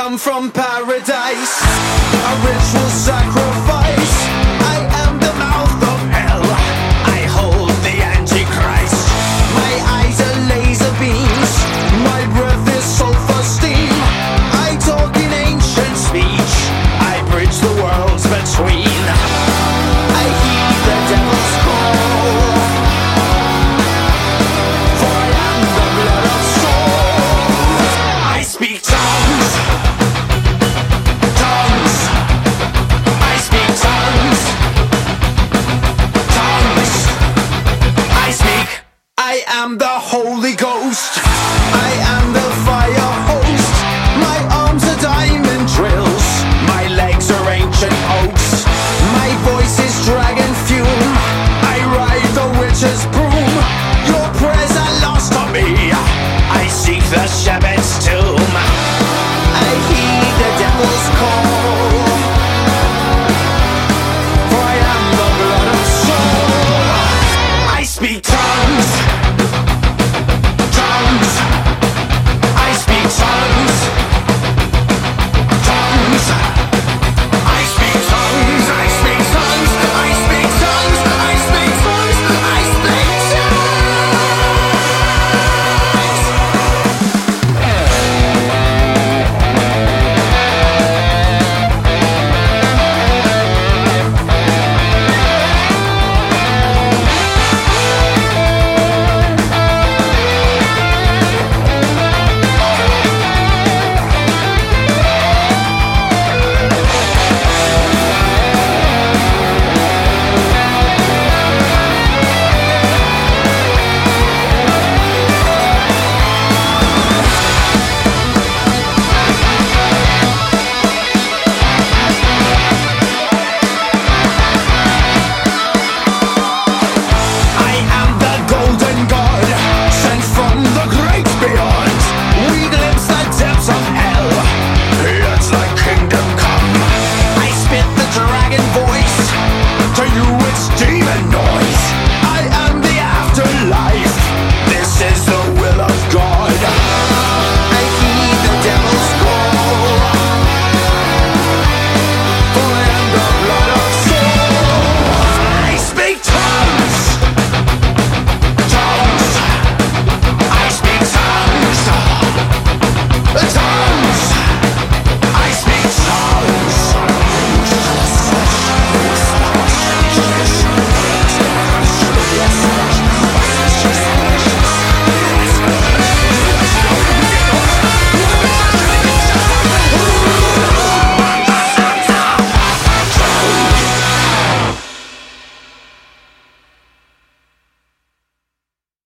come from paradise, a ritual sacrifice. I am the mouth of hell, I hold the Antichrist. My eyes are laser beams, my breath is sulfur steam. I talk in ancient speech, I bridge the worlds between. I heed the devil's call, for I am the blood of souls. I speak tongues, tongues. I speak tongues, tongues. I speak. I am the Holy Ghost, I am the fire host. My arms are diamond drills, my legs are ancient oaks. My voice is dragon fume, I ride the witch's broom. Your prayers are lost on me, I seek the shepherd's tomb. I heed the devil's call,